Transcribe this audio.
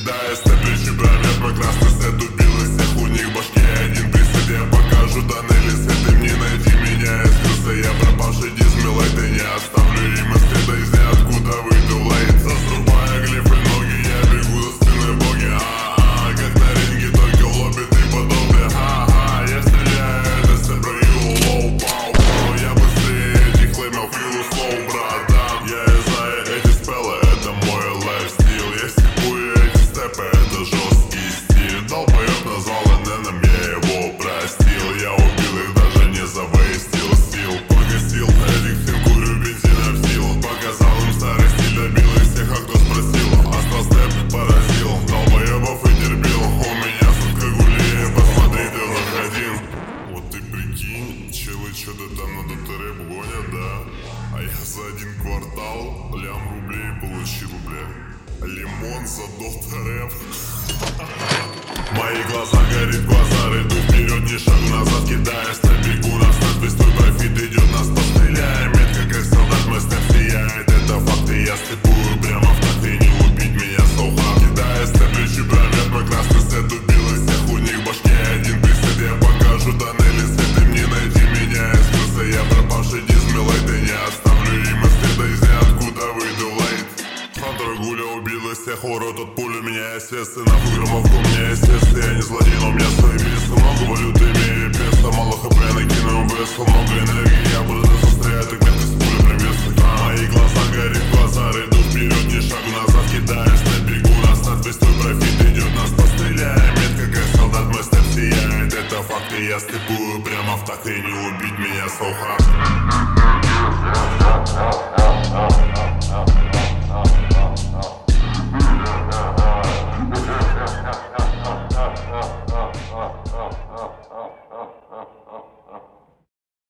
кидая степлющий прорыв. Мой красный свет убил из всех, у них башки один присед. Я покажу тоннели свет, им не найти меня. Я скрылся, я пропавший дизмилайт, и не оставлю им и следа из ниоткуда выйду лейт. Засрубая глифы ноги, я бегу за спиной боги. Как на ринге, только в лобби ты подобный. Я стреляю, это сепраю, лоу, пау, пау. Я быстрее этих леймов, филу слоу, братан. Я из эти спеллы, это мой лайфстил. Я степую эти степы, это жесткий стиль. Долбоёб назвал ННом, я его простил. Я убил их, даже не завейстил сил. Погасил этих всем, курю бензина в силу. Показал им старый стиль, добил их всех, а кто спросил. Астра степ поразил, долбоёбов и терпил. У меня сутка гулей, посмотри, ты враг один. Вот ты прикинь, челы что-то там на дотереп гонят, да? А я за один квартал лям рублей получил, бля. Лимон за дотереп. Мои глаза горит глаза, иду вперед, ни шагу назад, кидаешь на бегу. На старт весь твой профит идет, нас постреляем. Метко как солдат, мой степ сияет, это факты. Я степую прямо в такт, и не убить меня соуха. Кидая степлющий прорыв, мой красный свет убил из всех, у них башки один присед. Я покажу тоннели свет, им не найти меня. Я скрылся, я пропавший дизмилайт, и не оставлю им и следа из ниоткуда выйду лейт. Хантер Гуля убил из всех, урод от пули. Меня естественно, громовку мне естественно. Я не злодей, но у меня свои весы. Много валют имею песо, мало хп накину весу. Много энергии, я буду застрять, так метко с пули примесы. Мои глаза горит глаза, иду вперед, ни шагу назад, кидаешь на бегу. На старт весь твой профит идет, нас постреляем. Метко как солдат, мой степ сияет, это факты. Я степую прямо в такт, и не убить меня соуха.